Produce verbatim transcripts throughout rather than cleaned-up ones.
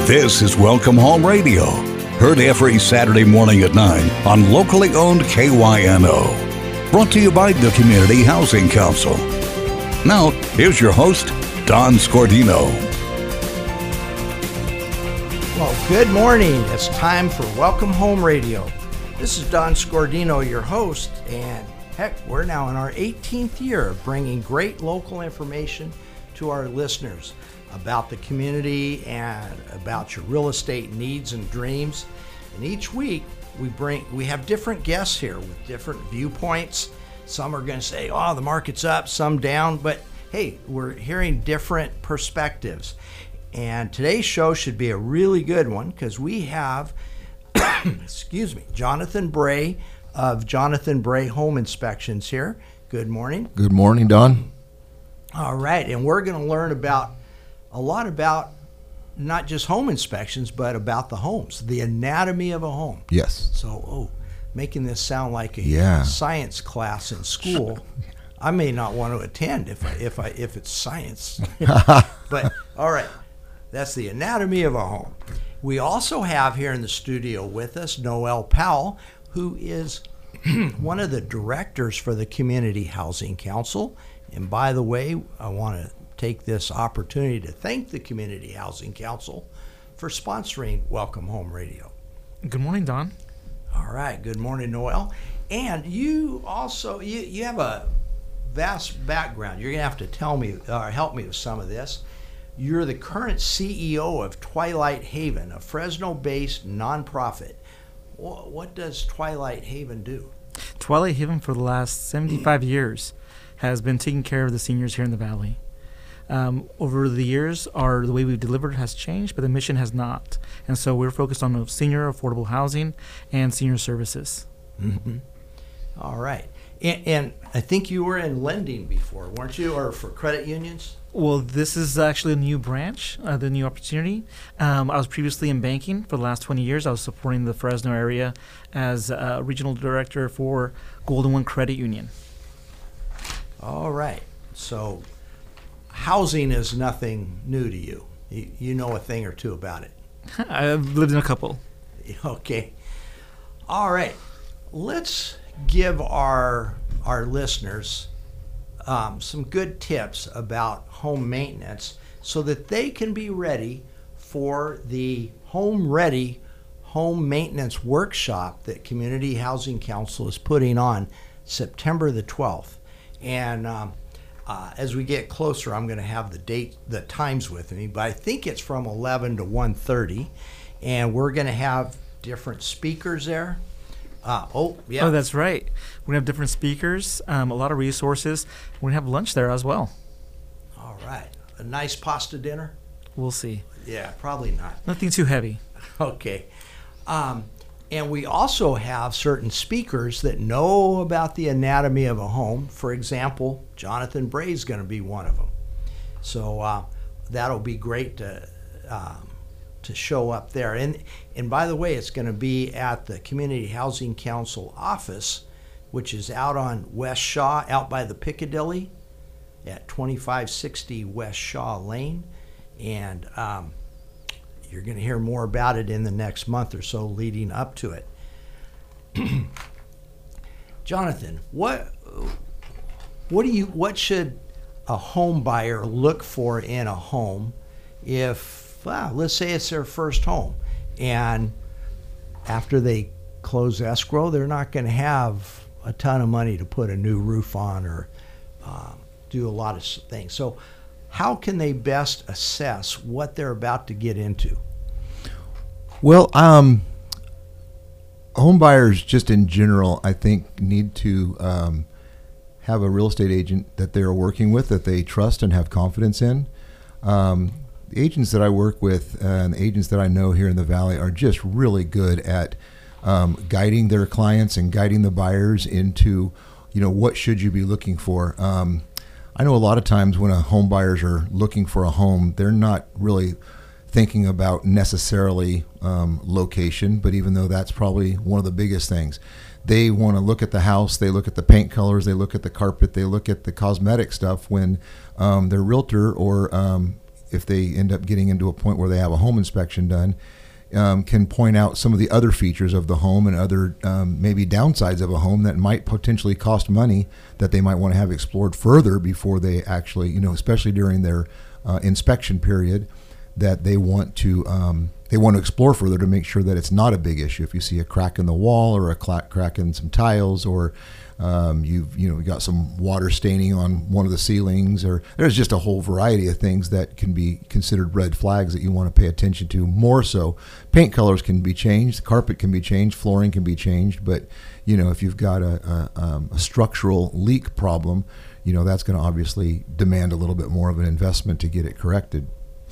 This is Welcome Home Radio, heard every Saturday morning at nine on locally owned K Y N O. Brought to you by the Community Housing Council. Now, here's your host, Don Scordino. Well, good morning. It's time for Welcome Home Radio. This is Don Scordino, your host, and heck, we're now in our eighteenth year of bringing great local information to our listeners about the community and about your real estate needs and dreams. And each week we bring we have different guests here with different viewpoints. Some are going to say, oh, the market's up, some down, but hey, we're hearing different perspectives. And today's show should be a really good one because we have excuse me, Jonathan Bray of Jonathan Bray Home Inspections here. Good morning. Good morning, Don. All right, and we're going to learn about a lot about not just home inspections, but about the homes, the anatomy of a home. Yes. So, oh, making this sound like a yeah. science class in school. I may not want to attend if I, if I if it's science. But all right, that's the anatomy of a home. We also have here in the studio with us Noel Powell, who is one of the directors for the Community Housing Council. And by the way, I want to take this opportunity to thank the Community Housing Council for sponsoring Welcome Home Radio. Good morning, Don. All right. Good morning, Noel. And you also, you, you have a vast background. You're going to have to tell me, or help me with some of this. You're the current C E O of Twilight Haven, a Fresno-based nonprofit. What does Twilight Haven do? Twilight Haven for the last seventy-five years has been taking care of the seniors here in the Valley. Um, over the years, our the way we've delivered has changed, but the mission has not. And so we're focused on senior affordable housing and senior services. Mm-hmm. All right. And, and I think you were in lending before, weren't you, or for credit unions? Well, this is actually a new branch, uh, the new opportunity. Um, I was previously in banking for the last twenty years. I was supporting the Fresno area as a regional director for Golden One Credit Union. All right. So housing is nothing new to you. You, you know a thing or two about it. I've lived in a couple. Okay. All right. Let's give our our listeners um, some good tips about home maintenance so that they can be ready for the Home Ready Home Maintenance Workshop that Community Housing Council is putting on September the twelfth. And um, uh, as we get closer, I'm going to have the date, the times with me, but I think it's from eleven to one thirty, and we're going to have different speakers there. Uh, oh, yeah. Oh, that's right. We're going to have different speakers, um, a lot of resources. We're going to have lunch there as well. All right. A nice pasta dinner? We'll see. Yeah, probably not. Nothing too heavy. Okay. Um, and we also have certain speakers that know about the anatomy of a home. For example, Jonathan Bray is going to be one of them. So uh, that'll be great to um, to show up there. And and by the way, it's going to be at the Community Housing Council office, which is out on West Shaw, out by the Piccadilly at twenty-five sixty West Shaw Lane. And um, you're going to hear more about it in the next month or so leading up to it. Jonathan, what what do you what should a home buyer look for in a home if, well, let's say it's their first home, and after they close escrow, they're not going to have a ton of money to put a new roof on or um, do a lot of things. So how can they best assess what they're about to get into? Well, um, home buyers just in general, I think, need to um, have a real estate agent that they're working with that they trust and have confidence in. Um, the agents that I work with uh, and the agents that I know here in the Valley are just really good at um, guiding their clients and guiding the buyers into, you know, what should you be looking for. Um, I know a lot of times when a home buyers are looking for a home, they're not really thinking about necessarily um, location, but even though that's probably one of the biggest things, they want to look at the house, they look at the paint colors, they look at the carpet, they look at the cosmetic stuff when um, their realtor or um, if they end up getting into a point where they have a home inspection done, um, can point out some of the other features of the home and other um, maybe downsides of a home that might potentially cost money that they might want to have explored further before they actually, you know, especially during their uh, inspection period, that they want to um, they want to explore further to make sure that it's not a big issue. If you see a crack in the wall or a cla- crack in some tiles, or um, you've you know got some water staining on one of the ceilings, or there's just a whole variety of things that can be considered red flags that you want to pay attention to more so. Paint colors can be changed, carpet can be changed, flooring can be changed, but you know if you've got a, a, um, a structural leak problem, you know that's going to obviously demand a little bit more of an investment to get it corrected.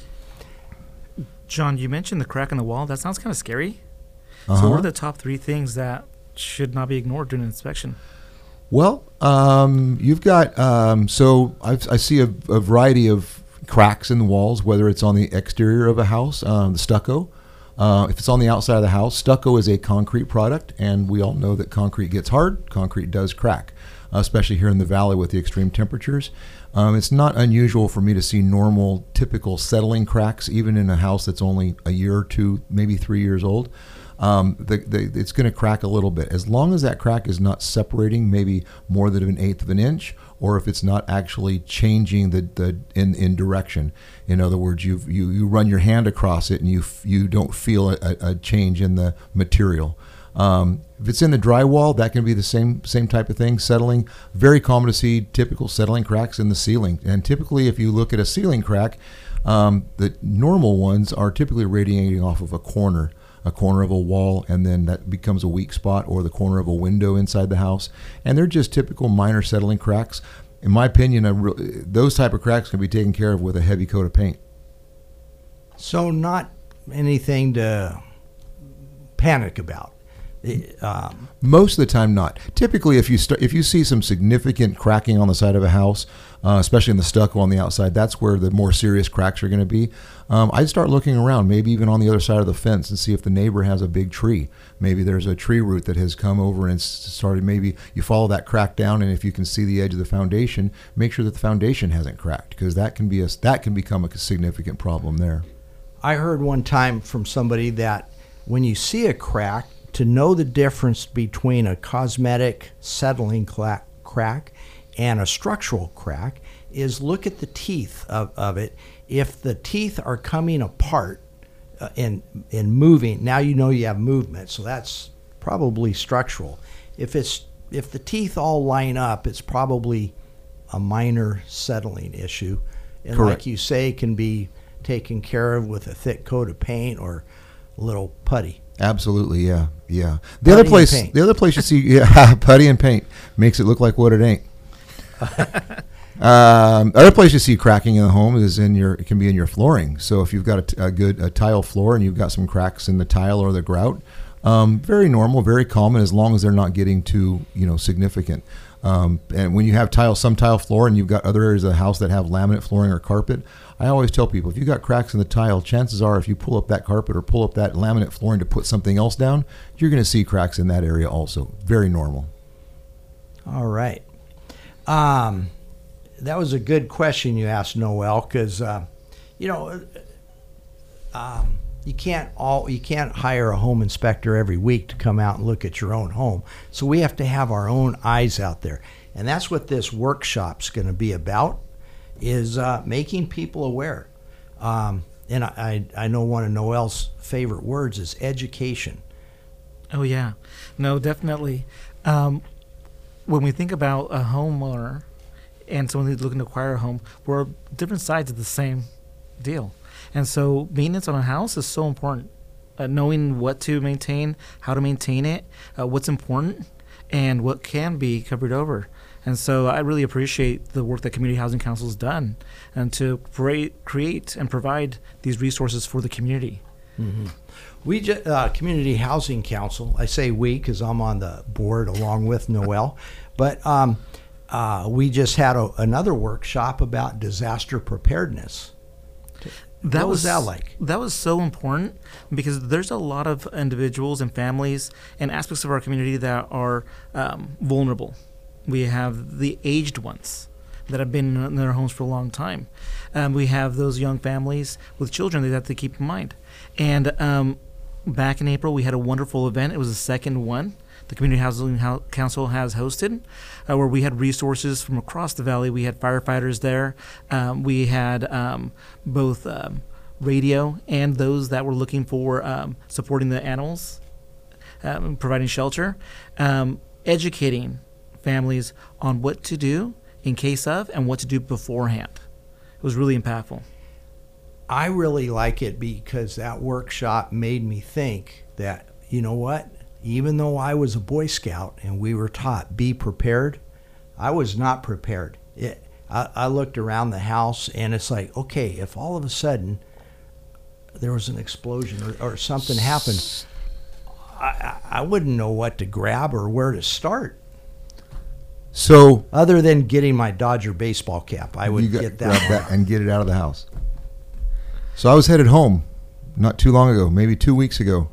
John, you mentioned the crack in the wall. That sounds kind of scary. Uh-huh. So what are the top three things that should not be ignored during an inspection? Well, um, you've got, um, so I've, I see a, a variety of cracks in the walls, whether it's on the exterior of a house, um, the stucco. Uh, if it's on the outside of the house, stucco is a concrete product, and we all know that concrete gets hard, concrete does crack, uh, especially here in the valley with the extreme temperatures. Um, it's not unusual for me to see normal, typical settling cracks, even in a house that's only a year or two, maybe three years old. Um, the, the, it's going to crack a little bit. As long as that crack is not separating maybe more than an eighth of an inch, or if it's not actually changing the, the in, in direction. In other words, you you you run your hand across it and you you don't feel a, a change in the material. Um, if it's in the drywall, that can be the same same type of thing, settling. Very common to see typical settling cracks in the ceiling. And typically, if you look at a ceiling crack, um, the normal ones are typically radiating off of a corner, a corner of a wall, and then that becomes a weak spot, or the corner of a window inside the house. And they're just typical minor settling cracks. In my opinion, a re- those type of cracks can be taken care of with a heavy coat of paint. So not anything to panic about. Um, Most of the time, not. Typically, if you start, if you see some significant cracking on the side of a house, uh, especially in the stucco on the outside, that's where the more serious cracks are going to be. Um, I'd start looking around, maybe even on the other side of the fence, and see if the neighbor has a big tree. Maybe there's a tree root that has come over and started. Maybe you follow that crack down, and if you can see the edge of the foundation, make sure that the foundation hasn't cracked, because that can be a that can become a significant problem there. I heard one time from somebody that when you see a crack, to know the difference between a cosmetic settling cla- crack and a structural crack is look at the teeth of, of it. If the teeth are coming apart uh, and, and moving, now you know you have movement, so that's probably structural. If it's if the teeth all line up, it's probably a minor settling issue. And Correct. Like you say, can be taken care of with a thick coat of paint or a little putty. Absolutely, yeah, yeah. The Putty other and place, paint. the other place you see, yeah, putty and paint makes it look like what it ain't. um, other place you see cracking in the home is in your, it can be in your flooring. So if you've got a, t- a good a tile floor and you've got some cracks in the tile or the grout, um, very normal, very common, as long as they're not getting too, you know, significant. Um, and when you have tile, some tile floor, and you've got other areas of the house that have laminate flooring or carpet, I always tell people, if you've got cracks in the tile, chances are if you pull up that carpet or pull up that laminate flooring to put something else down, you're going to see cracks in that area also. Very normal. All right. Um, that was a good question you asked, Noel, because, uh, you know, um, you can't all you can't hire a home inspector every week to come out and look at your own home. So we have to have our own eyes out there. And that's what this workshop's going to be about, is uh, making people aware. Um, and I, I know one of Noel's favorite words is education. Oh, yeah. No, definitely. Um, when we think about a homeowner and someone who's looking to acquire a home, we're different sides of the same deal. And so maintenance on a house is so important. Uh, knowing what to maintain, how to maintain it, uh, what's important, and what can be covered over. And so I really appreciate the work that Community Housing Council has done and to create, create and provide these resources for the community. Mm-hmm. We just, uh, Community Housing Council, I say we because I'm on the board along with Noel, but um, uh, we just had a, another workshop about disaster preparedness. That what was, was that like? That was so important because there's a lot of individuals and families and aspects of our community that are um, vulnerable. We have the aged ones that have been in their homes for a long time. Um, we have those young families with children that they have to keep in mind. And um, back in April, we had a wonderful event. It was the second one the Community Housing Ho- Council has hosted, uh, where we had resources from across the valley. We had firefighters there. Um, we had um, both um, radio and those that were looking for um, supporting the animals, um, providing shelter, um, educating families on what to do in case of and what to do beforehand. It was really impactful. I really like it because that workshop made me think that, you know what, even though I was a Boy Scout and we were taught be prepared, I was not prepared. It, I, I looked around the house and it's like, okay, if all of a sudden there was an explosion or, or something happened, I, I wouldn't know what to grab or where to start. So Other than getting my Dodger baseball cap, I would you got, get grab that. that and get it out of the house. So I was headed home not too long ago, maybe two weeks ago,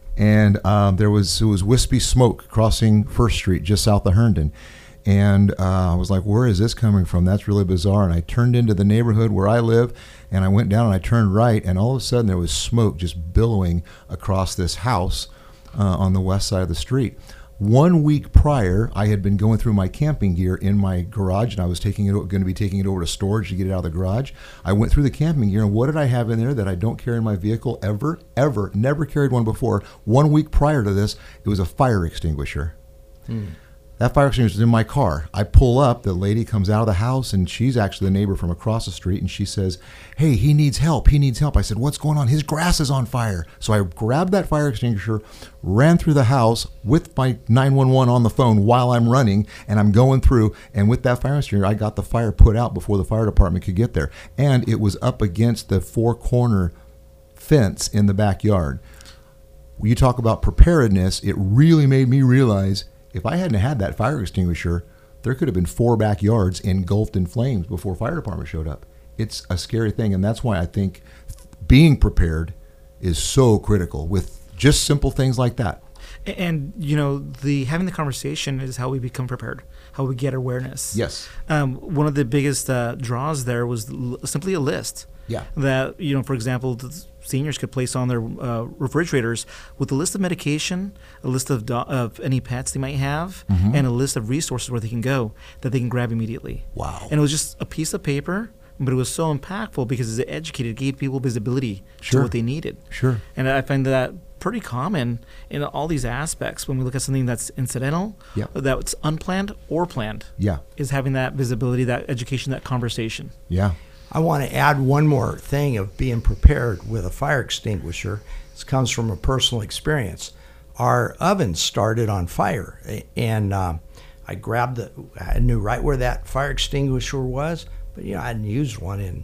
and um, there was it was wispy smoke crossing First Street just south of Herndon. And uh, I was like, where is this coming from? That's really bizarre. And I turned into the neighborhood where I live, and I went down and I turned right, and all of a sudden there was smoke just billowing across this house uh, on the west side of the street. One week prior, I had been going through my camping gear in my garage, and I was taking it, going to be taking it over to storage to get it out of the garage. I went through the camping gear, and what did I have in there that I don't carry in my vehicle ever, ever, never carried one before? One week prior to this, it was a fire extinguisher. Hmm. That fire extinguisher is in my car. I pull up, the lady comes out of the house, and she's actually the neighbor from across the street, and she says, hey, he needs help, he needs help. I said, what's going on? His grass is on fire. So I grabbed that fire extinguisher, ran through the house with my nine one one on the phone while I'm running, and I'm going through, and with that fire extinguisher, I got the fire put out before the fire department could get there. And it was up against the four-corner fence in the backyard. When you talk about preparedness, it really made me realize if I hadn't had that fire extinguisher, there could have been four backyards engulfed in flames before fire department showed up. It's a scary thing, and that's why I think being prepared is so critical with just simple things like that. And, you know, the having the conversation is how we become prepared, how we get awareness. Yes. Um, one of the biggest uh, draws there was l- simply a list. Yeah. That, you know, for example, the seniors could place on their uh, refrigerators with a list of medication, a list of do- of any pets they might have, mm-hmm. and a list of resources where they can go that they can grab immediately. Wow. And it was just a piece of paper, but it was so impactful because it educated, gave people visibility Sure. to what they needed. Sure. And I find that pretty common in all these aspects when we look at something that's incidental, Yep. that's unplanned or planned. Yeah. Is having that visibility, that education, that conversation. Yeah. I want to add one more thing of being prepared with a fire extinguisher. This comes from a personal experience. Our oven started on fire, and uh, I grabbed the, I knew right where that fire extinguisher was, but you know, I hadn't used one in,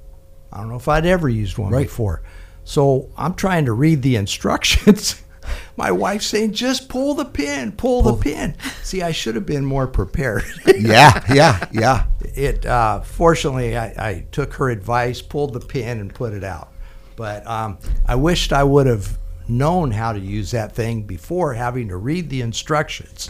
I don't know if I'd ever used one right. before. So I'm trying to read the instructions. My wife's saying, just pull the pin, pull, pull the pin. See, I should have been more prepared. yeah, yeah, yeah. It uh, fortunately, I, I took her advice, pulled the pin, and put it out. But um, I wished I would have known how to use that thing before having to read the instructions.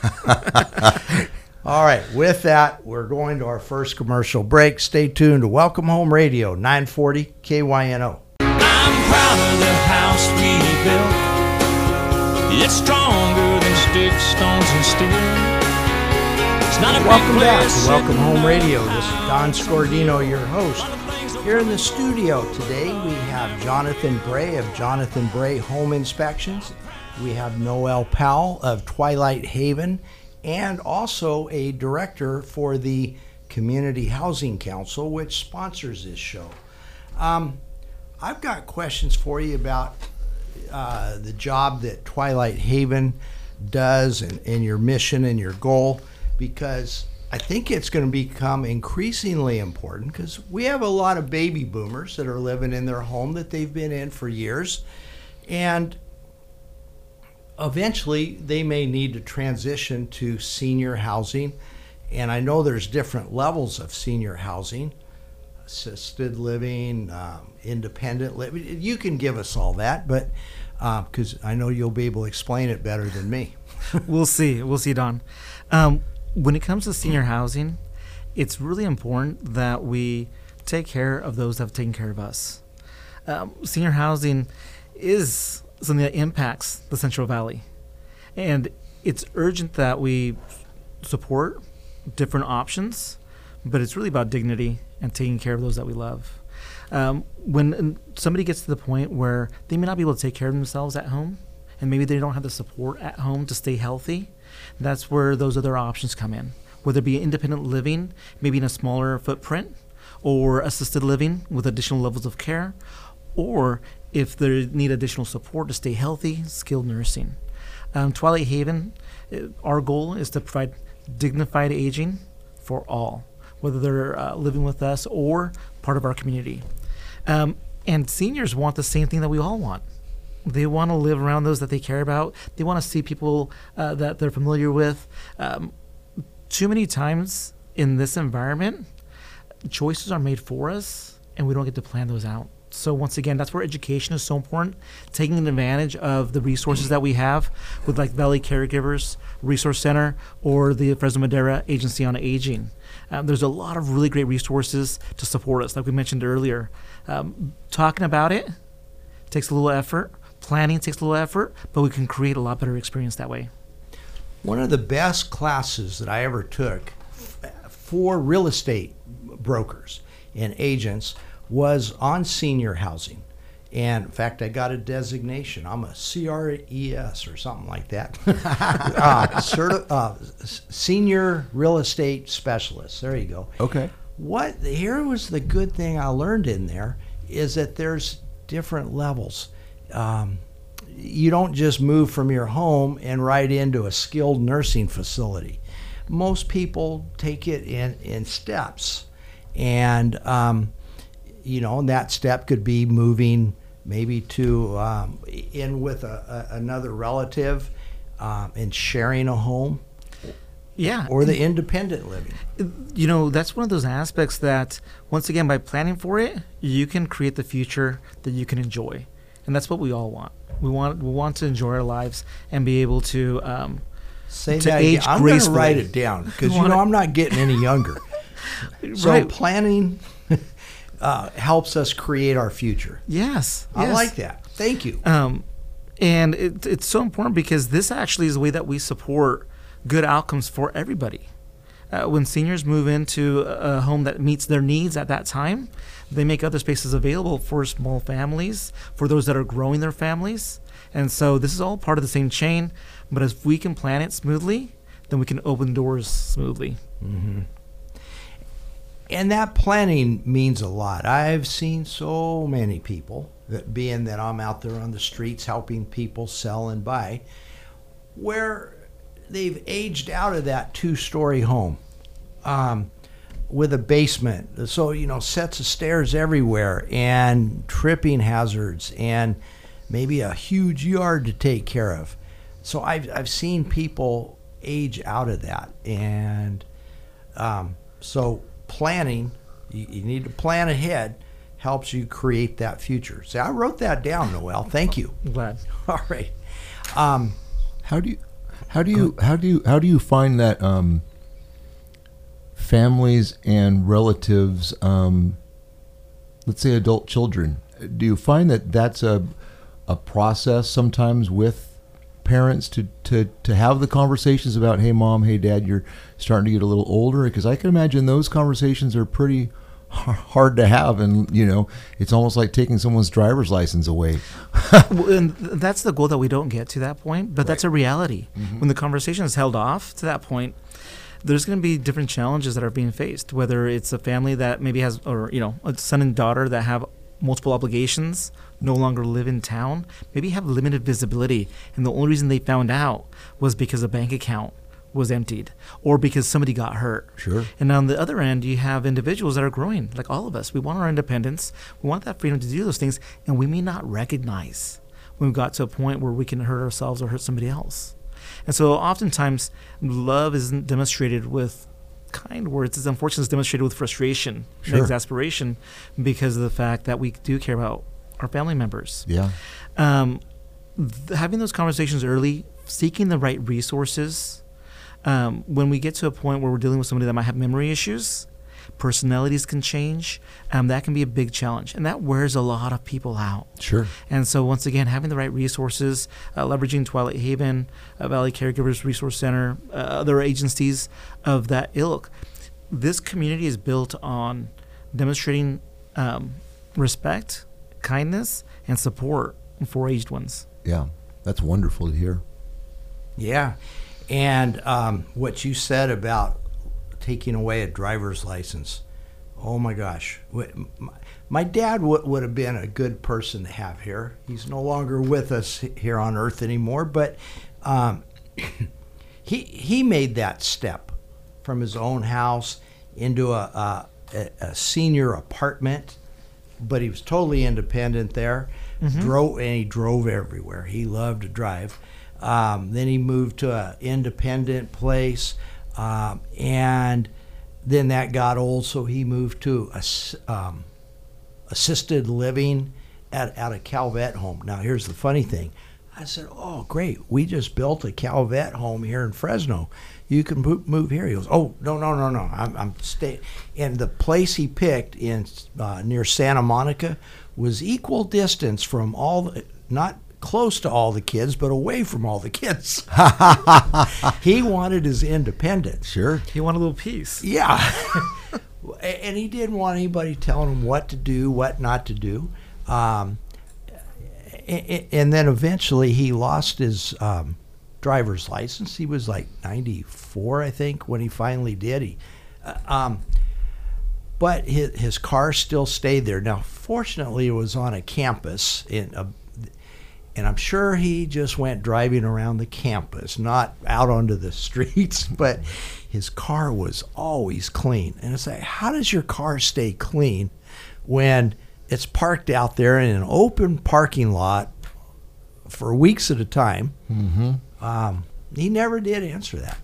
All right, with that, we're going to our first commercial break. Stay tuned to Welcome Home Radio, nine forty K Y N O. I'm proud of the house we built. It's stronger than sticks, stones, and steel. It's not a Welcome big back place to Welcome sitting Home Radio. around. This is Don Scordino, your host. Here in the studio today, we have Jonathan Bray of Jonathan Bray Home Inspections. We have Noel Powell of Twilight Haven, and also a director for the Community Housing Council, which sponsors this show. Um, I've got questions for you about uh, the job that Twilight Haven does and, and your mission and your goal, because I think it's going to become increasingly important because we have a lot of baby boomers that are living in their home that they've been in for years, and eventually they may need to transition to senior housing. And I know there's different levels of senior housing, assisted living, um, independent living. You can give us all that, but because uh, I know you'll be able to explain it better than me. We'll see. We'll see, Don. Um, when it comes to senior housing, it's really important that we take care of those that have taken care of us. Um, senior housing is something that impacts the Central Valley. And it's urgent that we support different options, but it's really about dignity and taking care of those that we love. Um, when somebody gets to the point where they may not be able to take care of themselves at home, and maybe they don't have the support at home to stay healthy, that's where those other options come in. Whether it be independent living, maybe in a smaller footprint, or assisted living with additional levels of care, or if they need additional support to stay healthy, skilled nursing. Um, Twilight Haven, uh, our goal is to provide dignified aging for all, whether they're uh, living with us or part of our community. Um, and seniors want the same thing that we all want. They want to live around those that they care about. They want to see people uh, that they're familiar with. Um, too many times in this environment, choices are made for us, and we don't get to plan those out. So once again, that's where education is so important, taking advantage of the resources that we have with like Valley Caregivers Resource Center or the Fresno Madera Agency on Aging. Um, there's a lot of really great resources to support us, like we mentioned earlier. Um, talking about it takes a little effort. Planning takes a little effort, but we can create a lot better experience that way. One of the best classes that I ever took f- for real estate brokers and agents was on senior housing. And in fact, I got a designation. I'm a C R E S or something like that. uh, certi- uh, senior real estate specialist. There you go. Okay. What here was the good thing I learned in there is that there's different levels. Um, you don't just move from your home and right into a skilled nursing facility. Most people take it in, in steps. And, um, you know, and that step could be moving maybe to um, in with a, a, another relative um, and sharing a home. Yeah. Or the independent living. You know, that's one of those aspects that, once again, by planning for it, you can create the future that you can enjoy. And that's what we all want. We want we want to enjoy our lives and be able to um, Say to that age again. I'm going to gracefully. write it down because, you know, I'm not getting any younger. So Right. planning uh, helps us create our future. Yes. I yes. like that. Thank you. Um, and it, it's so important because this actually is the way that we support good outcomes for everybody. Uh, when seniors move into a home that meets their needs at that time, they make other spaces available for small families, for those that are growing their families. And so this is all part of the same chain. But if we can plan it smoothly, then we can open doors smoothly. Mm-hmm. And that planning means a lot. I've seen so many people, that being that I'm out there on the streets helping people sell and buy, where they've aged out of that two-story home um, with a basement. So, you know, sets of stairs everywhere and tripping hazards and maybe a huge yard to take care of. So I've, I've seen people age out of that. And um, so planning, you, you need to plan ahead, helps you create that future. So I wrote that down, Noel. Thank you. I'm glad. All right. Um, How do you, how do you, how do you, how do you find that um, families and relatives, um, let's say adult children, do you find that that's a a process sometimes with parents to, to, to have the conversations about, hey mom, hey dad, you're starting to get a little older? Because I can imagine those conversations are pretty hard to have, and you know, it's almost like taking someone's driver's license away. Well, and that's the goal, that we don't get to that point, but right. That's a reality. Mm-hmm. When the conversation is held off to that point, there's going to be different challenges that are being faced, whether it's a family that maybe has, or you know, a son and daughter that have multiple obligations, no longer live in town, maybe have limited visibility, and the only reason they found out was because a bank account was emptied or because somebody got hurt. Sure. And on the other end, you have individuals that are growing, like all of us. We want our independence. We want that freedom to do those things, and we may not recognize when we got to a point where we can hurt ourselves or hurt somebody else. And so oftentimes, love isn't demonstrated with kind words. It's unfortunately it's demonstrated with frustration Sure. and exasperation because of the fact that we do care about our family members. Yeah. Um, th- having those conversations early, seeking the right resources, um, when we get to a point where we're dealing with somebody that might have memory issues, personalities can change, um, that can be a big challenge. And that wears a lot of people out. Sure. And so once again, having the right resources, uh, leveraging Twilight Haven, uh, Valley Caregivers Resource Center, uh, other agencies of that ilk, this community is built on demonstrating um, respect, kindness, and support for aged ones. Yeah, that's wonderful to hear. Yeah. And um, what you said about taking away a driver's license, oh my gosh. My dad w- would have been a good person to have here. He's no longer with us here on Earth anymore, but um, he he made that step from his own house into a, a, a senior apartment, but he was totally independent there. Mm-hmm. Drove and he drove everywhere. He loved to drive. Um, then he moved to an independent place, um, and then that got old, so he moved to a, um, assisted living at, at a Calvet home. Now, here's the funny thing. I said, oh, great. We just built a Calvet home here in Fresno. You can move here. He goes, oh, no, no, no, no. I'm, I'm staying. And the place he picked in uh, near Santa Monica was equal distance from all the, not close to all the kids, but away from all the kids. He wanted his independence. Sure. He wanted a little peace. Yeah. And he didn't want anybody telling him what to do, what not to do. Um, and then eventually he lost his um, driver's license. He was like ninety-four, I think, when he finally did. He, uh, um, but his, his car still stayed there. Now, fortunately, it was on a campus in a And I'm sure he just went driving around the campus, not out onto the streets, but his car was always clean. And it's like, how does your car stay clean when it's parked out there in an open parking lot for weeks at a time? Mm-hmm. Um, he never did answer that.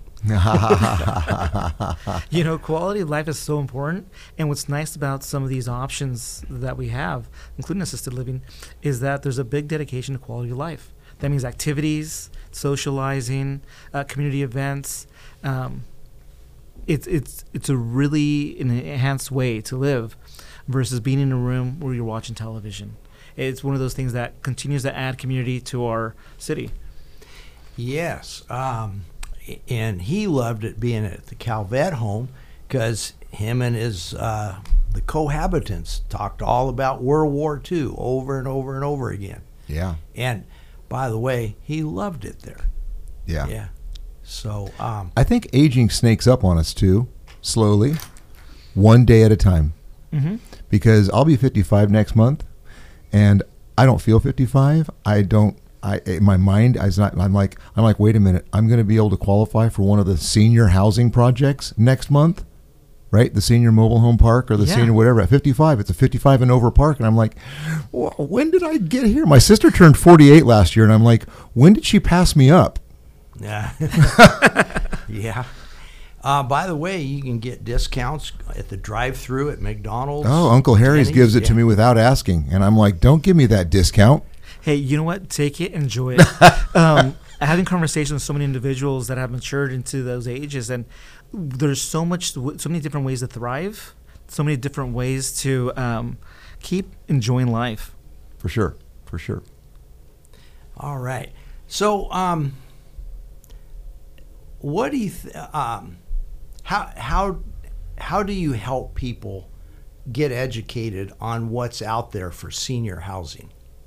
You know, quality of life is so important, and what's nice about some of these options that we have, including assisted living, is that there's a big dedication to quality of life. That means activities, socializing, uh, community events. Um, it's it's it's a really enhanced way to live versus being in a room where you're watching television. It's one of those things that continues to add community to our city. Yes. Um, And he loved it being at the Calvet home because him and his uh, the cohabitants talked all about World War Two over and over and over again. Yeah. And by the way, he loved it there. Yeah. Yeah. So um, I think aging snakes up on us too, slowly, one day at a time. Mm-hmm. Because I'll be fifty-five next month, and I don't feel fifty-five. I don't. I, in my mind, I was not, I'm like, I'm like, wait a minute, I'm going to be able to qualify for one of the senior housing projects next month, right? The senior mobile home park or the Yeah. senior whatever at fifty-five. It's a fifty-five and over park, and I'm like, well, when did I get here? My sister turned forty-eight last year, and I'm like, when did she pass me up? yeah. Yeah. Uh, by the way, you can get discounts at the drive-through at McDonald's. Oh, Uncle Harry's Denny's. gives it Yeah. to me without asking, and I'm like, don't give me that discount. Hey, you know what? Take it, enjoy it. um, having conversations with so many individuals that have matured into those ages, and there's so much, so many different ways to thrive, so many different ways to um, keep enjoying life. For sure, for sure. All right. So, um, what do you, th- um, how how how do you help people get educated on what's out there for senior housing?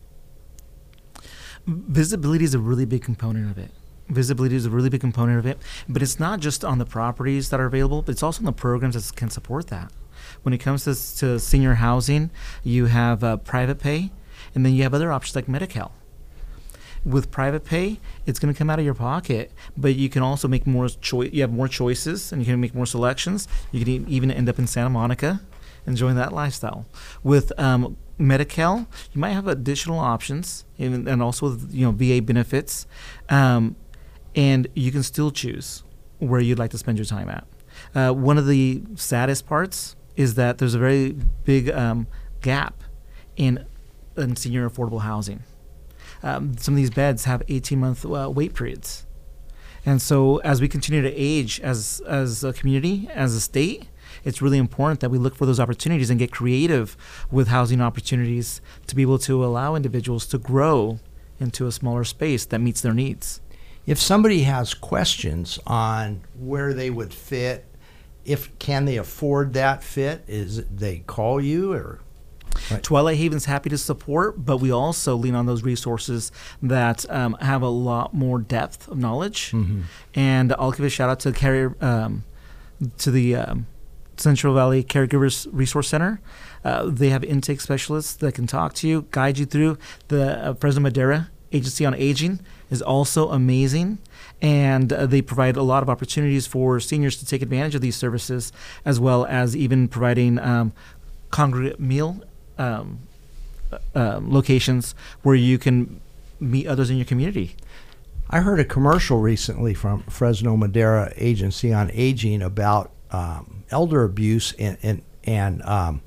Visibility is a really big component of it. Visibility is a really big component of it, but it's not just on the properties that are available, but it's also on the programs that can support that. When it comes to, to senior housing, you have uh, private pay, and then you have other options like Medi-Cal. With private pay, it's going to come out of your pocket, but you can also make more choice. You have more choices, and you can make more selections. You can e- even end up in Santa Monica, enjoying that lifestyle. With um, Medi-Cal, you might have additional options, and, and also you know V A benefits, um, and you can still choose where you'd like to spend your time at. Uh, one of the saddest parts is that there's a very big um, gap in, in senior affordable housing. Um, some of these beds have eighteen-month uh, wait periods. And so as we continue to age as as a community, as a state, it's really important that we look for those opportunities and get creative with housing opportunities to be able to allow individuals to grow into a smaller space that meets their needs. If somebody has questions on where they would fit, if can they afford that fit, is it they call you or? Right. Twilight Haven's happy to support, but we also lean on those resources that um, have a lot more depth of knowledge. Mm-hmm. And I'll give a shout out to Carrier, um, to the um, Central Valley Caregivers Resource Center. Uh, they have intake specialists that can talk to you, guide you through. The uh, Fresno Madera Agency on Aging is also amazing, and uh, they provide a lot of opportunities for seniors to take advantage of these services, as well as even providing um, congregate meal um, uh, locations where you can meet others in your community. I heard a commercial recently from Fresno Madera Agency on Aging about um, elder abuse and and, and um,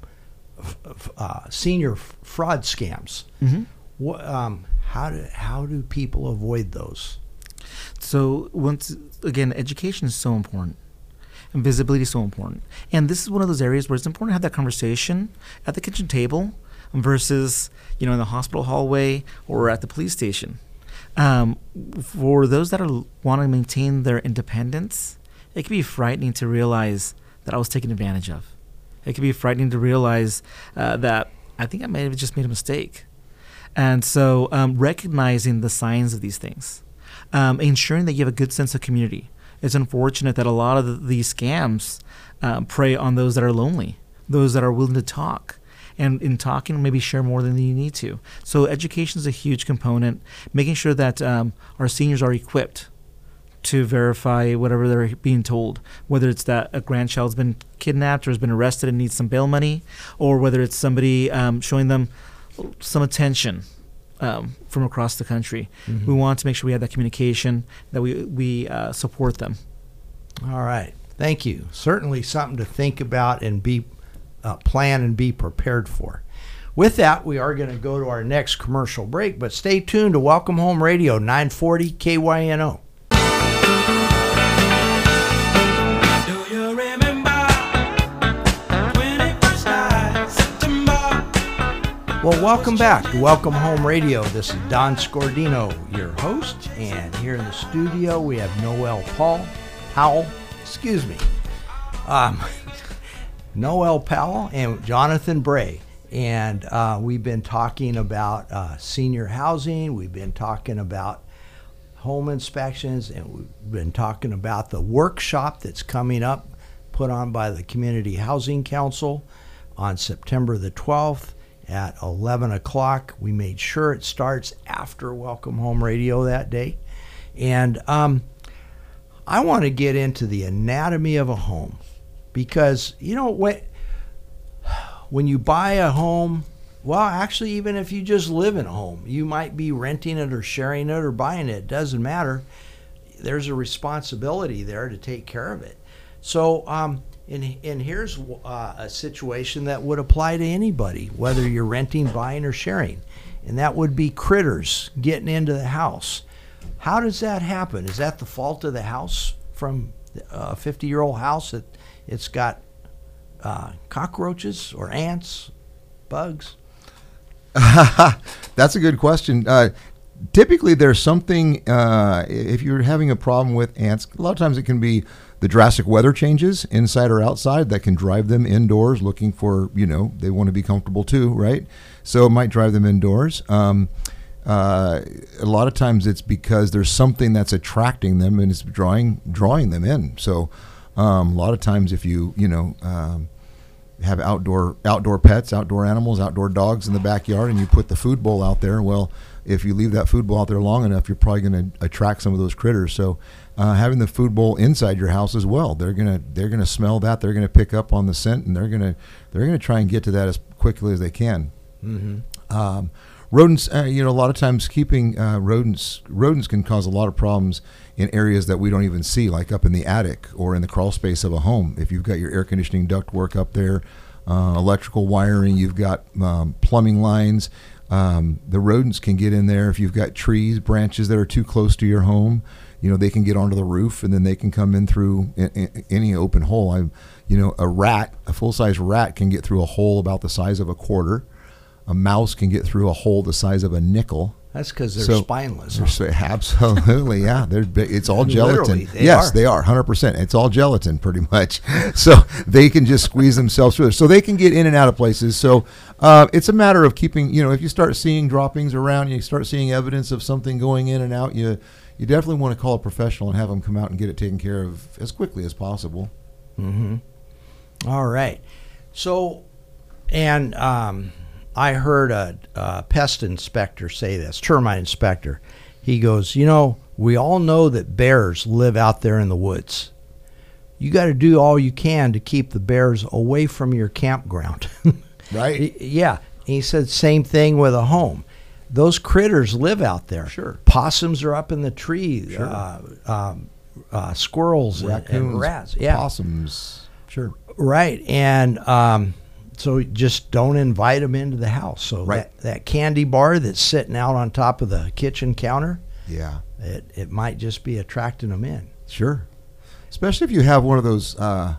f- uh, senior f- fraud scams. Mm-hmm. What, um, how do how do people avoid those? So once again, education is so important, and visibility is so important. And this is one of those areas where it's important to have that conversation at the kitchen table versus, you know, in the hospital hallway or at the police station. Um, for those that are want to maintain their independence, it can be frightening to realize that I was taken advantage of. It can be frightening to realize uh, that I think I may have just made a mistake. And so um, recognizing the signs of these things, um, ensuring that you have a good sense of community. It's unfortunate that a lot of the, these scams um, prey on those that are lonely, those that are willing to talk. And in talking, maybe share more than you need to. So education is a huge component, making sure that um, our seniors are equipped to verify whatever they're being told, whether it's that a grandchild's been kidnapped or has been arrested and needs some bail money, or whether it's somebody um, showing them some attention um, from across the country. Mm-hmm. We want to make sure we have that communication, that we, we uh, support them. All right. Thank you. Certainly something to think about and be uh, plan and be prepared for. With that, we are going to go to our next commercial break, but stay tuned to Welcome Home Radio, nine forty K Y N O. Well, welcome back to Welcome Home Radio. This is Don Scordino, your host, and here in the studio we have Noel Paul, Powell, excuse me, um, Noel Powell and Jonathan Bray, and uh, we've been talking about uh, senior housing, we've been talking about home inspections, and we've been talking about the workshop that's coming up, put on by the Community Housing Council on September the twelfth. At eleven o'clock. We made sure it starts after Welcome Home Radio that day. And um, I want to get into the anatomy of a home because, you know, when, when you buy a home, well, actually, even if you just live in a home, you might be renting it or sharing it or buying it. It doesn't matter. There's a responsibility there to take care of it. So, um, And, and here's uh, a situation that would apply to anybody, whether you're renting, buying, or sharing. And that would be critters getting into the house. How does that happen? Is that the fault of the house from a fifty-year-old house that it's got uh, cockroaches or ants, bugs? That's a good question. Uh, typically, there's something, uh, if you're having a problem with ants, a lot of times it can be the drastic weather changes inside or outside that can drive them indoors looking for, you know, they want to be comfortable too, right? So it might drive them indoors. Um, uh, a lot of times it's because there's something that's attracting them and it's drawing drawing them in. So um, a lot of times if you, you know, um, have outdoor outdoor pets, outdoor animals, outdoor dogs in the backyard and you put the food bowl out there, well, if you leave that food bowl out there long enough, you're probably going to attract some of those critters. So uh, having the food bowl inside your house as well, they're gonna they're gonna smell that, they're gonna pick up on the scent, and they're gonna they're gonna try and get to that as quickly as they can. Mm-hmm. Um, rodents, uh, you know, a lot of times keeping uh, rodents rodents can cause a lot of problems in areas that we don't even see, like up in the attic or in the crawl space of a home. If you've got your air conditioning duct work up there, uh, electrical wiring, you've got um, plumbing lines. Um, the rodents can get in there if you've got trees, branches that are too close to your home. you know, they can get onto the roof, and then they can come in through in, in, any open hole. I, you know, a rat, a full-size rat can get through a hole about the size of a quarter. A mouse can get through a hole the size of a nickel. That's because they're So- spineless. They're so- absolutely, yeah. They're bi- it's all gelatin. Literally, they yes, are. they are one hundred percent. It's all gelatin, pretty much. So they can just squeeze themselves through. So they can get in and out of places. So uh, it's a matter of keeping. You know, if you start seeing droppings around, you start seeing evidence of something going in and out. You you definitely want to call a professional and have them come out and get it taken care of as quickly as possible. Mm-hmm. All right. So, and um, I heard a, a pest inspector say this, termite inspector. He goes, you know, we all know that bears live out there in the woods. You got to do all you can to keep the bears away from your campground. Right. Yeah. He said same thing with a home. Those critters live out there. Sure. Possums are up in the tree. Sure. Uh, um, uh, squirrels and- Raccoons, and rats. Yeah. possums. Sure. Right, and um, so just don't invite them into the house. So Right. that, that candy bar that's sitting out on top of the kitchen counter, Yeah. it, it might just be attracting them in. Sure. Especially if you have one of those, uh,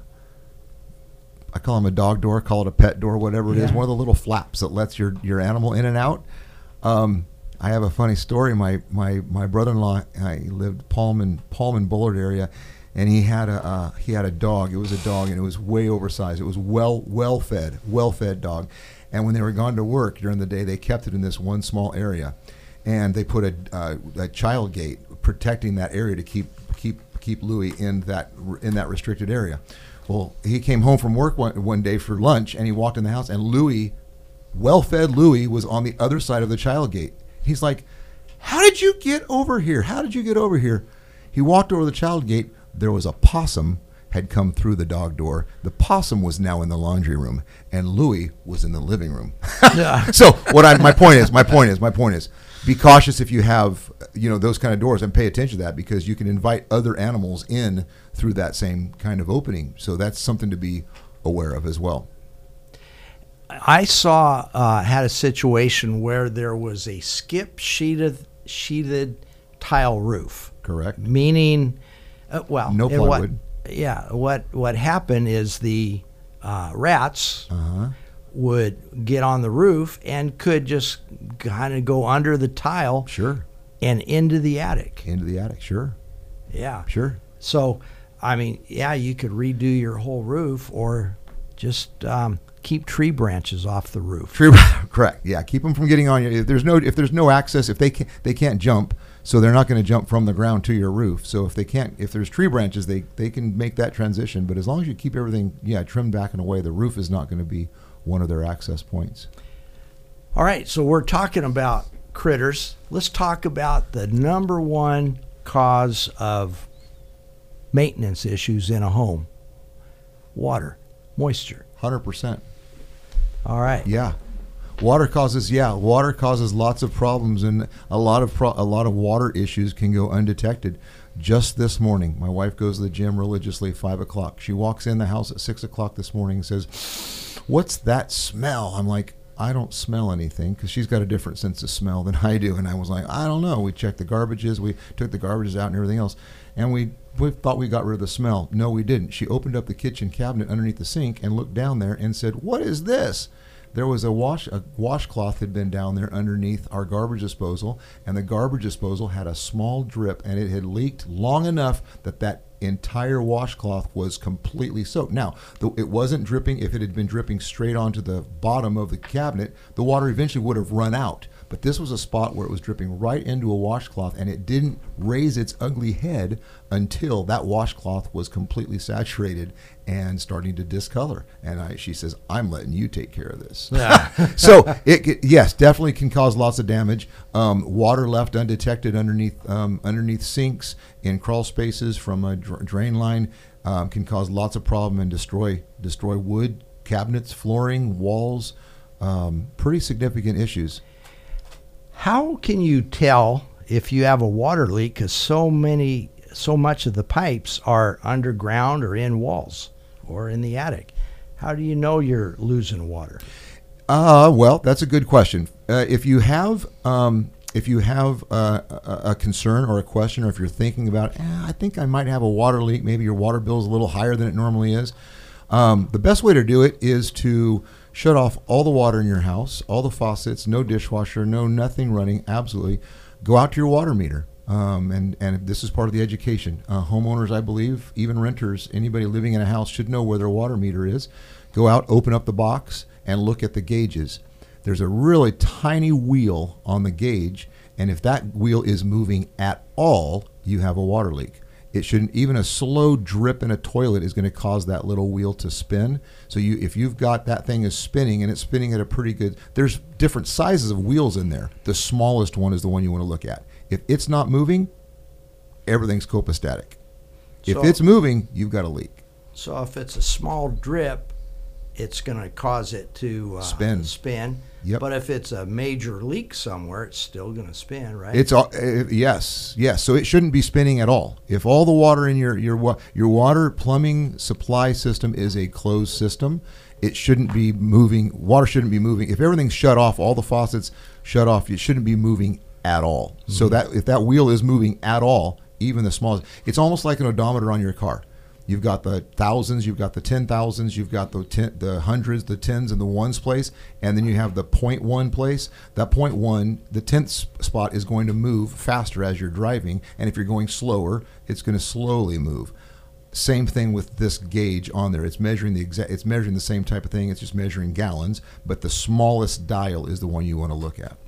I call them a dog door, call it a pet door, whatever it is, Yeah. one of the little flaps that lets your, your animal in and out. Um, I have a funny story. My my, my brother-in-law, uh, he lived Palm Palm and Bullard area, and he had a uh, he had a dog. It was a dog, and it was way oversized. It was well well fed, well fed dog. And when they were gone to work during the day, they kept it in this one small area, and they put a, uh, a child gate protecting that area to keep keep keep Louis in that in that restricted area. Well, he came home from work one, one day for lunch, and he walked in the house, and Louis, well-fed Louis, was on the other side of the child gate. He's like, "How did you get over here? How did you get over here?" He walked over the child gate. There was a possum had come through the dog door. The possum was now in the laundry room, and Louis was in the living room. Yeah. So what I my point is, my point is, my point is, be cautious if you have, you know, those kind of doors, and pay attention to that, because you can invite other animals in through that same kind of opening. So that's something to be aware of as well. I saw uh, had a situation where there was a skip sheeted sheeted tile roof, Correct. meaning, uh, well, No and what- plywood. yeah, what what happened is the uh, rats Uh-huh. would get on the roof and could just kind of go under the tile Sure. and into the attic. Into the attic. Sure. Yeah. Sure. So, I mean, yeah, you could redo your whole roof, or just um, keep tree branches off the roof. True. Correct. Yeah. Keep them from getting on you. If there's no if there's no access, if they can they can't jump, so they're not going to jump from the ground to your roof. So if they can't, if there's tree branches, they they can make that transition. But as long as you keep everything, yeah, trimmed back and away, the roof is not going to be one of their access points. All right, so we're talking about critters. Let's talk about the number one cause of maintenance issues in a home: water, moisture. one hundred percent. All right. Yeah. Water causes yeah, water causes lots of problems, and a lot of pro- a lot of water issues can go undetected. Just this morning, my wife goes to the gym religiously five o'clock. She walks in the house at six o'clock this morning and says, "What's that smell?" I'm like, "I don't smell anything," because she's got a different sense of smell than I do. And I was like, "I don't know." We checked the garbages, we took the garbages out and everything else, and we we thought we got rid of the smell. No, we didn't. She opened up the kitchen cabinet underneath the sink and looked down there and said, "What is this?" There was a wash a washcloth had been down there underneath our garbage disposal, and the garbage disposal had a small drip, and it had leaked long enough that that entire washcloth was completely soaked. Now, though it wasn't dripping, if it had been dripping straight onto the bottom of the cabinet, the water eventually would have run out. But this was a spot where it was dripping right into a washcloth, and it didn't raise its ugly head until that washcloth was completely saturated and starting to discolor. And I, she says, "I'm letting you take care of this." Yeah. So it, it yes, definitely can cause lots of damage. Um, water left undetected underneath um, underneath sinks, in crawl spaces from a dr- drain line, um, can cause lots of problem and destroy destroy wood, cabinets, flooring, walls. Um, pretty significant issues. How can you tell if you have a water leak? Because so many, so much of the pipes are underground or in walls or in the attic. How do you know you're losing water? Uh, well, that's a good question. Uh, if you have um, if you have uh, a, a concern or a question, or if you're thinking about, eh, I think I might have a water leak, maybe your water bill is a little higher than it normally is, um, the best way to do it is to shut off all the water in your house, all the faucets, no dishwasher, no nothing running, absolutely. Go out to your water meter. Um, and, and this is part of the education. Uh, homeowners, I believe, even renters, anybody living in a house should know where their water meter is. Go out, open up the box, and look at the gauges. There's a really tiny wheel on the gauge, and if that wheel is moving at all, you have a water leak. It shouldn't, even a slow drip in a toilet is going to cause that little wheel to spin. So you, if you've got that thing is spinning and it's spinning at a pretty good, there's different sizes of wheels in there. The smallest one is the one you want to look at. If it's not moving, everything's copacetic. If So- it's moving, you've got a leak. So if it's a small drip, it's going to cause it to uh, Spin. Spin. Yep. But if it's a major leak somewhere, it's still going to spin, right? It's all, uh, yes, yes. So it shouldn't be spinning at all. If all the water in your your wa- your water plumbing supply system is a closed system, it shouldn't be moving. Water shouldn't be moving. If everything's shut off, all the faucets shut off, it shouldn't be moving at all. Mm-hmm. So that if that wheel is moving at all, even the smallest, it's almost like an odometer on your car. You've got the thousands, you've got the ten thousands, you've got the ten, the hundreds, the tens, and the ones place, and then you have the point one place. That point one, the tenth spot is going to move faster as you're driving, and if you're going slower, it's going to slowly move. Same thing with this gauge on there. It's measuring the exact. It's measuring the same type of thing. It's just measuring gallons, but the smallest dial is the one you want to look at.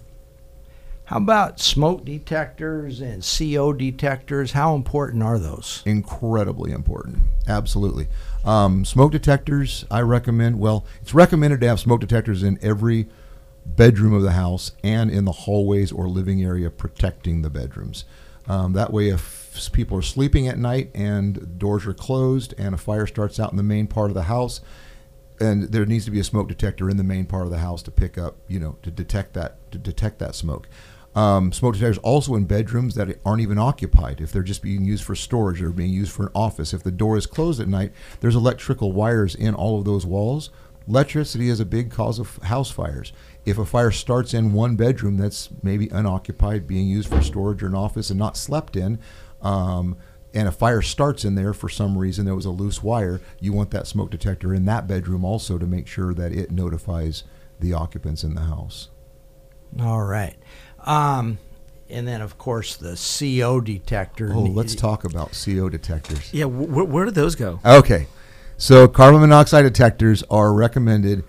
How about smoke detectors and C O detectors? How important are those? Incredibly important. Absolutely. Um, smoke detectors, I recommend, well, it's recommended to have smoke detectors in every bedroom of the house and in the hallways or living area protecting the bedrooms. Um, that way, if people are sleeping at night and doors are closed and a fire starts out in the main part of the house, and there needs to be a smoke detector in the main part of the house to pick up, you know, to detect that, to detect that smoke. Um, smoke detectors also in bedrooms that aren't even occupied. If they're just being used for storage or being used for an office, if the door is closed at night, there's electrical wires in all of those walls. Electricity is a big cause of house fires. If a fire starts in one bedroom that's maybe unoccupied, being used for storage or an office and not slept in, um, and a fire starts in there for some reason, there was a loose wire, you want that smoke detector in that bedroom also to make sure that it notifies the occupants in the house. All right. Um, and then, of course, the C O detector. Oh, let's talk about C O detectors. Yeah, wh- where do those go? Okay. So carbon monoxide detectors are recommended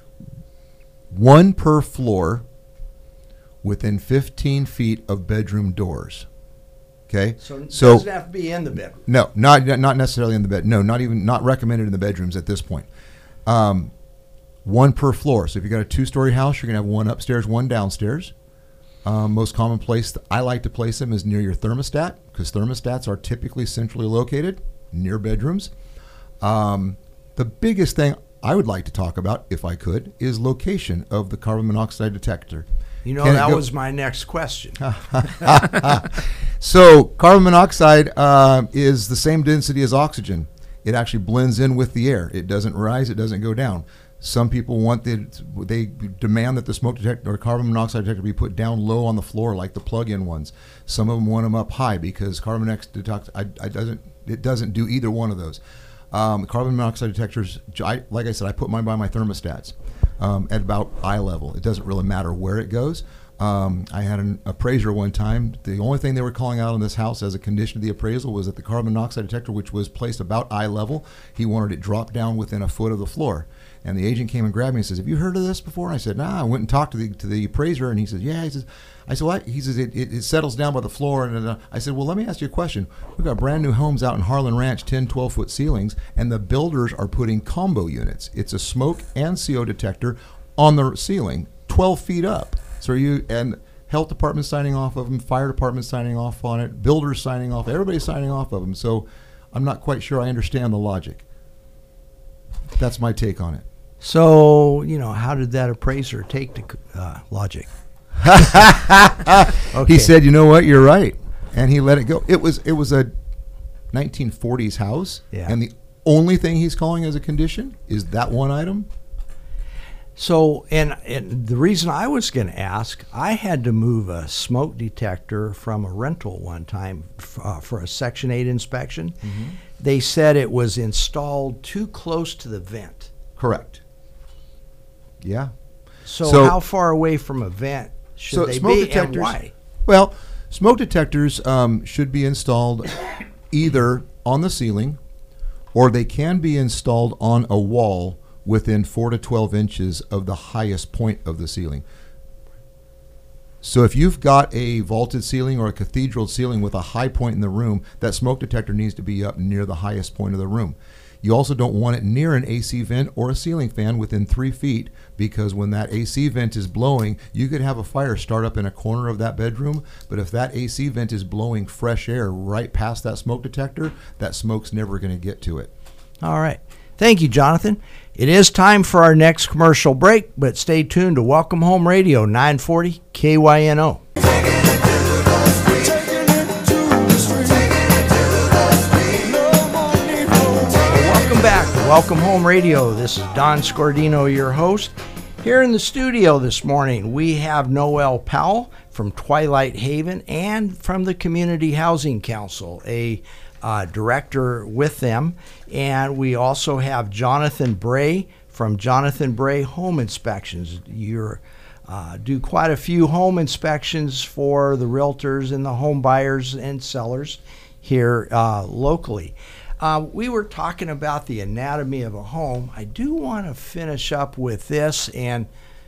one per floor within fifteen feet of bedroom doors. Okay? So it so doesn't have to be in the bedroom. No, not not necessarily in the bed. No, not even not recommended in the bedrooms at this point. Um, one per floor. So if you got a two-story house, you're gonna have one upstairs, one downstairs. Um, most common place I like to place them is near your thermostat, because thermostats are typically centrally located near bedrooms. Um, the biggest thing I would like to talk about, if I could, is location of the carbon monoxide detector. You know, Can it that go- was my next question. So carbon monoxide uh, is the same density as oxygen. It actually blends in with the air. It doesn't rise. It doesn't go down. Some people want the, they demand that the smoke detector or carbon monoxide detector be put down low on the floor, like the plug-in ones. Some of them want them up high because carbon monoxide detector, I, I doesn't, it doesn't do either one of those. Um, carbon monoxide detectors, I, like I said, I put mine by my thermostats um, at about eye level. It doesn't really matter where it goes. Um, I had an appraiser one time. The only thing they were calling out on this house as a condition of the appraisal was that the carbon monoxide detector, which was placed about eye level, he wanted it dropped down within a foot of the floor. And the agent came and grabbed me and says, "Have you heard of this before?" And I said, "Nah." I went and talked to the to the appraiser, and he says, "Yeah." He says, "I said, what?" He says, "It, it, it settles down by the floor." And uh, I said, "Well, let me ask you a question. We've got brand new homes out in Harlan Ranch, ten, twelve foot ceilings, and the builders are putting combo units. It's a smoke and C O detector on the ceiling, twelve feet up. So are you and health department signing off of them, fire department signing off on it, builders signing off, everybody's signing off of them. So I'm not quite sure I understand the logic." That's my take on it. So, you know, how did that appraiser take the uh, logic? Okay. He said, "You know what? You're right," and he let it go. It was it was a nineteen forties house, Yeah. and the only thing he's calling as a condition is that one item. So, and, and the reason I was going to ask, I had to move a smoke detector from a rental one time f- uh, for a Section eight inspection. Mm-hmm. They said it was installed too close to the vent. Correct. Yeah. So, So- how far away from a vent should So they smoke be, and detectors- why? Well, smoke detectors um, should be installed either on the ceiling, or they can be installed on a wall within four to twelve inches of the highest point of the ceiling. So if you've got a vaulted ceiling or a cathedral ceiling with a high point in the room, that smoke detector needs to be up near the highest point of the room. You also don't want it near an A C vent or a ceiling fan within three feet, because when that A C vent is blowing, you could have a fire start up in a corner of that bedroom, but if that A C vent is blowing fresh air right past that smoke detector, that smoke's never going to get to it. All right. Thank you, Jonathan. It is time for our next commercial break, but stay tuned to Welcome Home Radio, nine forty K Y N O. Welcome back to Welcome Home Radio. This is Don Scordino, your host. Here in the studio this morning, we have Noel Powell from Twilight Haven and from the Community Housing Council, a uh, director with them. And we also have Jonathan Bray from Jonathan Bray Home Inspections. You uh, do quite a few home inspections for the realtors and the home buyers and sellers here uh, locally. Uh, we were talking about the anatomy of a home. I do want to finish up with this. And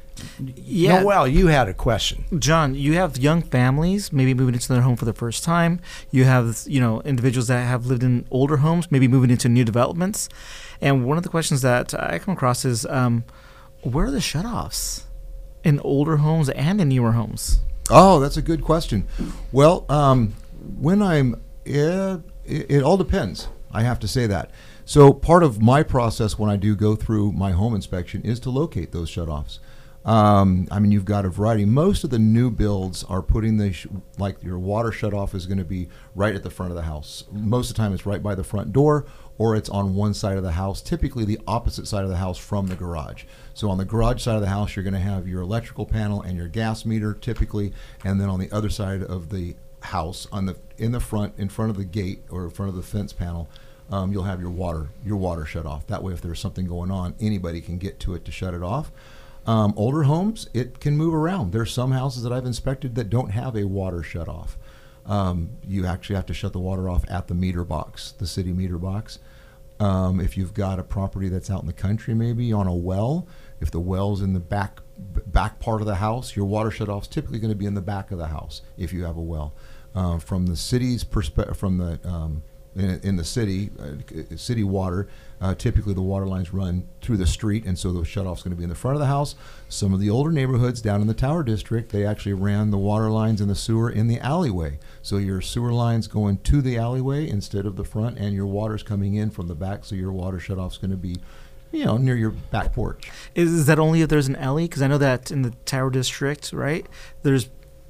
Yeah. Noel, you had a question. John, you have young families maybe moving into their home for the first time. You have, you know, individuals that have lived in older homes, maybe moving into new developments. And one of the questions that I come across is, um, where are the shutoffs in older homes and in newer homes? Oh, that's a good question. Well, um, when I'm, yeah, it, it all depends. I have to say that. So part of my process when I do go through my home inspection is to locate those shutoffs. Um, I mean, you've got a variety. Most of the new builds are putting the, sh- like your water shutoff is going to be right at the front of the house. Most of the time it's right by the front door, or it's on one side of the house, typically the opposite side of the house from the garage. So on the garage side of the house, you're going to have your electrical panel and your gas meter typically, and then on the other side of the house, on the in the front, in front of the gate or in front of the fence panel, um, you'll have your water, your water shut off. That way, if there's something going on, anybody can get to it to shut it off. Um, older homes, it can move around. There's some houses that I've inspected that don't have a water shut off. Um, you actually have to shut the water off at the meter box, the city meter box. Um, if you've got a property that's out in the country, maybe on a well, if the well's in the back back part of the house, your water shut off's typically going to be in the back of the house if you have a well. Uh, from the city's perspective, from the um, in, in the city, uh, city water, uh, typically the water lines run through the street, and so the shutoff's going to be in the front of the house. Some of the older neighborhoods down in the Tower District, they actually ran the water lines and the sewer in the alleyway. So your sewer line's going to the alleyway instead of the front, and your water's coming in from the back, so your water shutoff's going to be, you know, near your back porch. Is, is that only if there's an alley? Because I know that in the Tower District, right, there's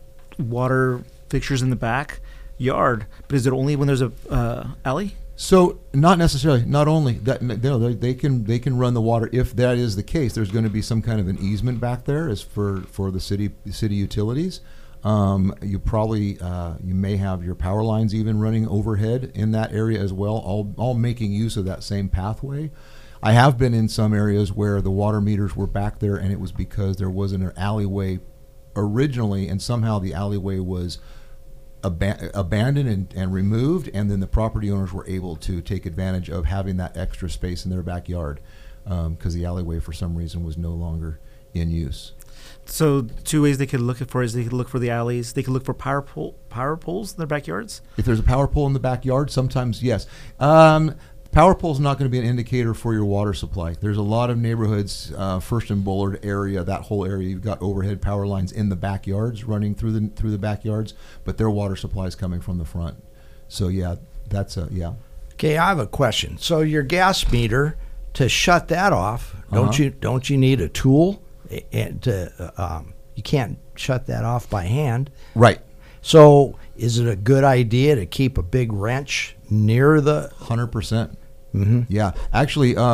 water fixtures in the back yard, but is it only when there's a uh, alley? So not necessarily. Not only that, no, they, they can they can run the water if that is the case. There's going to be some kind of an easement back there as for for the city city utilities. Um, you probably uh, you may have your power lines even running overhead in that area as well, all all making use of that same pathway. I have been in some areas where the water meters were back there, and it was because there wasn't an alleyway originally, and somehow the alleyway was Ab- abandoned and, and removed, and then the property owners were able to take advantage of having that extra space in their backyard because um, the alleyway for some reason was no longer in use. So two ways they could look for is they could look for the alleys. They could look for power pole, power poles in their backyards. If there's a power pole in the backyard, sometimes yes. Um, Power pole is not going to be an indicator for your water supply. There's a lot of neighborhoods, uh, First and Bullard area, that whole area. You've got overhead power lines in the backyards, running through the through the backyards, but their water supply is coming from the front. So yeah, that's a yeah. Okay, I have a question. So your gas meter, to shut that off, don't Uh-huh. you don't you need a tool? And to um, you can't shut that off by hand. Right. So is it a good idea to keep a big wrench near the? one hundred percent. Mm-hmm. Yeah, actually, um,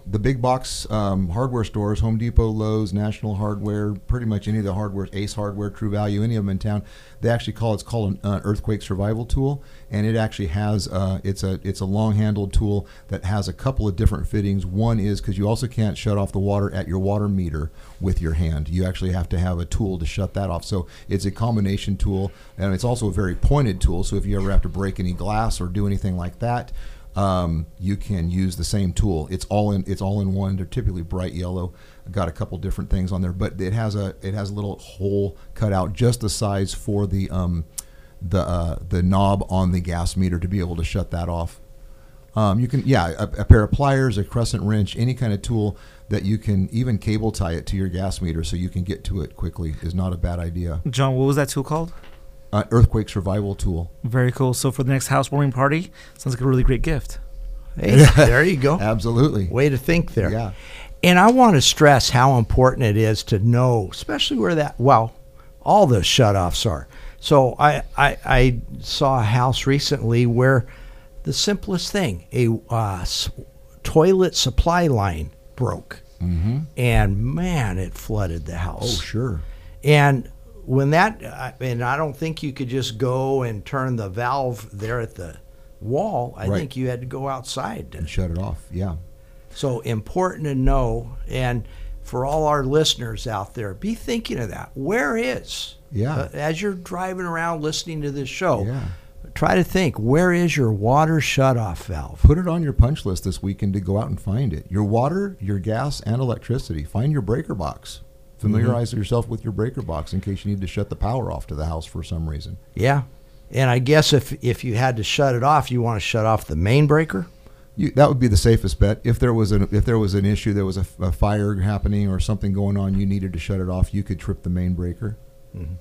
the big box um, hardware stores, Home Depot, Lowe's, National Hardware, pretty much any of the hardware, Ace Hardware, True Value, any of them in town, they actually call it's called an uh, earthquake survival tool, and it actually has uh, it's a it's a long handled tool that has a couple of different fittings. One is because you also can't shut off the water at your water meter with your hand. You actually have to have a tool to shut that off. So it's a combination tool, and it's also a very pointed tool. So if you ever have to break any glass or do anything like that, Um, you can use the same tool. It's all in. It's all in one. They're typically bright yellow. I've got a couple different things on there, but it has a it has a little hole cut out just the size for the um, the uh, the knob on the gas meter to be able to shut that off. Um, you can yeah a, a pair of pliers, a crescent wrench, any kind of tool that you can even cable tie it to your gas meter so you can get to it quickly is not a bad idea. John, what was that tool called? Uh, earthquake survival tool. Very cool. So for the next housewarming party, sounds like a really great gift. Hey, there you go. Absolutely. Way to think there. Yeah. And I want to stress how important it is to know, especially where that, well, all the shutoffs are. So I, I, I saw a house recently where the simplest thing, a uh, s- toilet supply line broke. Mm-hmm. And man, it flooded the house. Oh, sure. And when that, I- and I don't think you could just go and turn the valve there at the wall. I Right. think you had to go outside. And shut it off. Yeah. So important to know. And for all our listeners out there, be thinking of that. Where is, Yeah. uh, as you're driving around listening to this show, Yeah. try to think, where is your water shutoff valve? Put it on your punch list this weekend to go out and find it. Your water, your gas, and electricity. Find your breaker box. Familiarize Mm-hmm. yourself with your breaker box in case you need to shut the power off to the house for some reason. Yeah. And I guess if, if you had to shut it off, you want to shut off the main breaker? You, that would be the safest bet. If there was an if there was an issue, there was a, a fire happening or something going on, you needed to shut it off. You could trip the main breaker. Mm-hmm.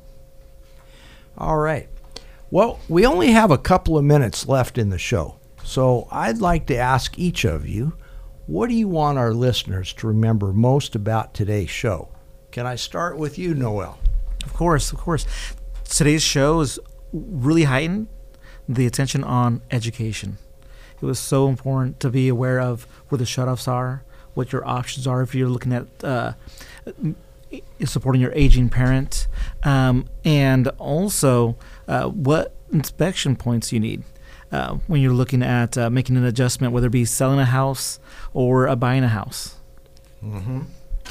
All right. Well, we only have a couple of minutes left in the show, so I'd like to ask each of you, what do you want our listeners to remember most about today's show? Can I start with you, Noel? Of course, of course. Today's show is really heightened the attention on education. It was so important to be aware of where the shutoffs are, what your options are if you're looking at uh, supporting your aging parent, um, and also uh, what inspection points you need uh, when you're looking at uh, making an adjustment, whether it be selling a house or uh, buying a house. Mm-hmm.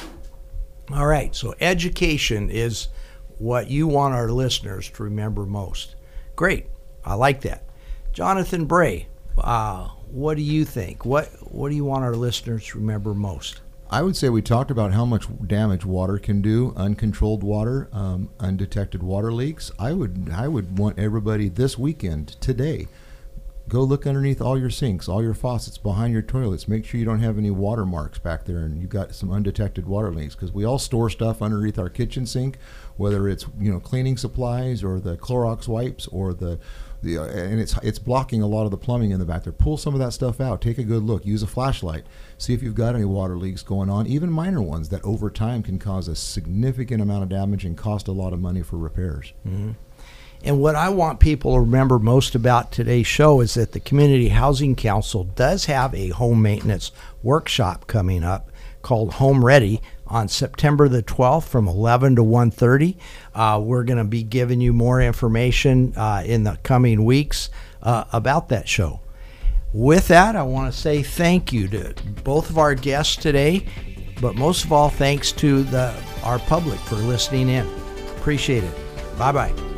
All right, so education is what you want our listeners to remember most. Great, I like that. Jonathan Bray, uh, what do you think? What what do you want our listeners to remember most? I would say we talked about how much damage water can do, uncontrolled water, um, undetected water leaks. I would I would want everybody this weekend, today, go look underneath all your sinks, all your faucets, behind your toilets. Make sure you don't have any water marks back there and you've got some undetected water leaks, because we all store stuff underneath our kitchen sink, whether it's you know cleaning supplies or the Clorox wipes or the the uh, and it's it's blocking a lot of the plumbing in the back there. Pull some of that stuff out. Take a good look. Use a flashlight. See if you've got any water leaks going on, even minor ones that over time can cause a significant amount of damage and cost a lot of money for repairs. Mm-hmm. And what I want people to remember most about today's show is that the Community Housing Council does have a home maintenance workshop coming up called Home Ready on September the twelfth from eleven to one thirty. Uh, we're going to be giving you more information uh, in the coming weeks uh, about that show. With that, I want to say thank you to both of our guests today, but most of all, thanks to the our public for listening in. Appreciate it. Bye-bye.